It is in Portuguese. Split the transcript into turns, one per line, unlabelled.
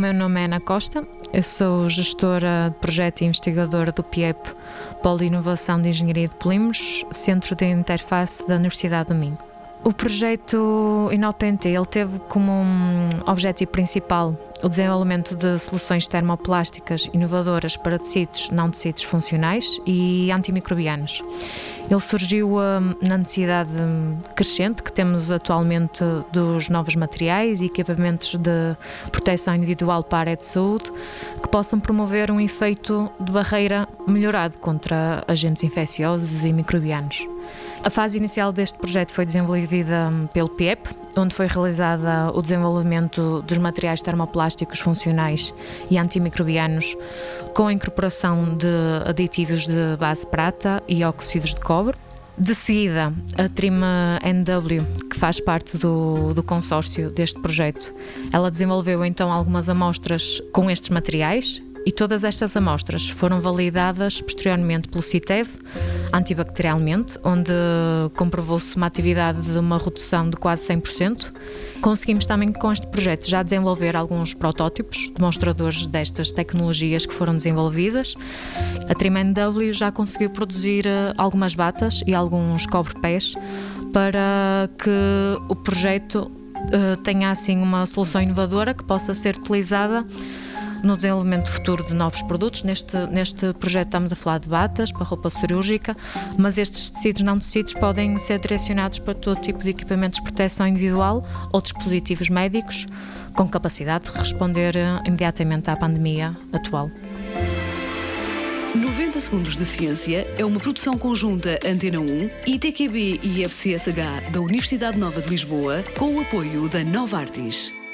meu nome é Ana Costa, eu sou gestora de projeto e investigadora do PIEP, Polo de Inovação de Engenharia de Polímeros, Centro de Interface da Universidade do Minho. O projeto INOPNT ele teve como objetivo principal o desenvolvimento de soluções termoplásticas inovadoras para tecidos, não tecidos funcionais e antimicrobianos. Ele surgiu na necessidade crescente que temos atualmente dos novos materiais e equipamentos de proteção individual para a área de saúde que possam promover um efeito de barreira melhorado contra agentes infecciosos e microbianos. A fase inicial deste projeto foi desenvolvida pelo PIEP, onde foi realizada o desenvolvimento dos materiais termoplásticos funcionais e antimicrobianos com a incorporação de aditivos de base prata e óxidos de cobre. De seguida, a TRIM-NW, que faz parte do consórcio deste projeto, ela desenvolveu então algumas amostras com estes materiais e todas estas amostras foram validadas posteriormente pelo CITEV, antibacterialmente, onde comprovou-se uma atividade de uma redução de quase 100%. Conseguimos também com este projeto já desenvolver alguns protótipos, demonstradores destas tecnologias que foram desenvolvidas. A TRIM-NW já conseguiu produzir algumas batas e alguns cobre-pés para que o projeto tenha assim uma solução inovadora que possa ser utilizada no desenvolvimento futuro de novos produtos. Neste projeto estamos a falar de batas para roupa cirúrgica, mas estes tecidos não tecidos podem ser direcionados para todo tipo de equipamentos de proteção individual ou dispositivos médicos com capacidade de responder imediatamente à pandemia atual.
90 Segundos de Ciência é uma produção conjunta Antena 1, ITQB e FCSH da Universidade Nova de Lisboa, com o apoio da Novartis.